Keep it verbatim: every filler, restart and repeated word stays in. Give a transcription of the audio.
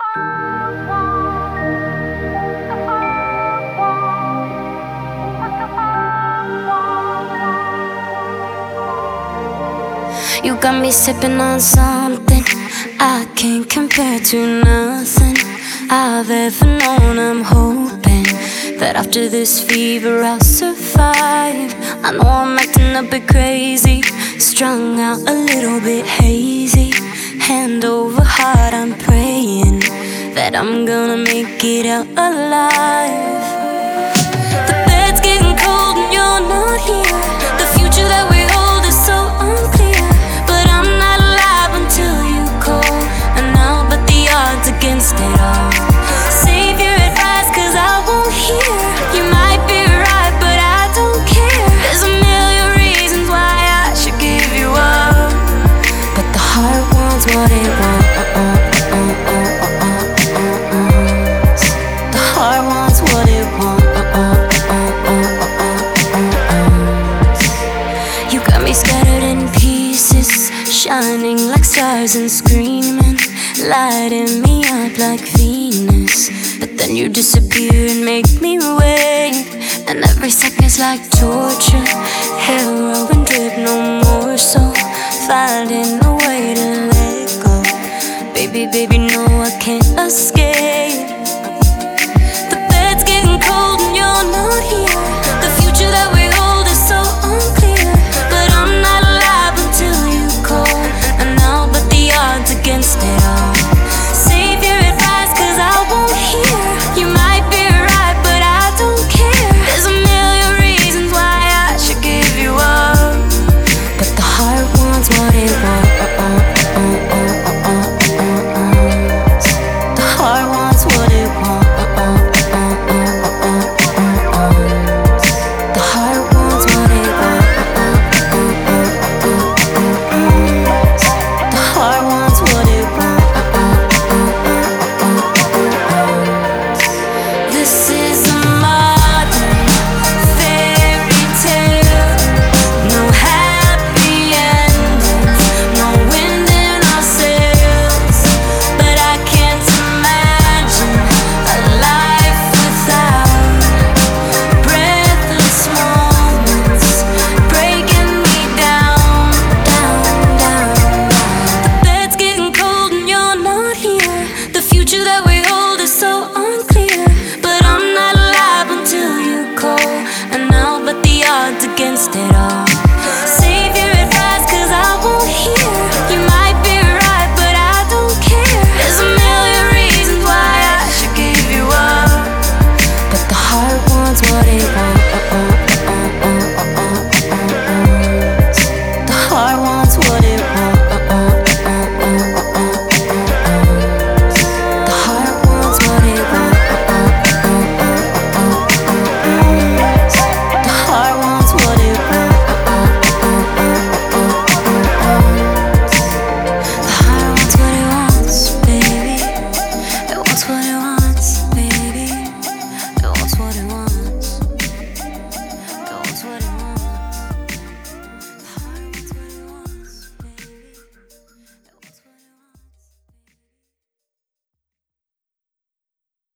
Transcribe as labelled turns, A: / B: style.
A: You got me sipping on something I can't compare to nothing I've ever known. I'm hoping that after this fever I'll survive. I know I'm acting a bit crazy, strung out a little bit hazy. Hand over heart, I'm praying that I'm gonna make it out alive. The bed's getting cold and you're not here. The future that we hold is so unclear, but I'm not alive until you call, and I'll bet the odds against it all. Save your advice, cause I won't hear. You might be right, but I don't care. There's a million reasons why I should give you up, but the heart wants what it wants. The heart wants what it wants. You got me scattered in pieces, shining like stars and screaming, lighting me up like Venus. But then you disappear and make me wait, and every second's like torture. Heroin drip, no more, so finding a way to let go. Baby, baby, no, I can't escape.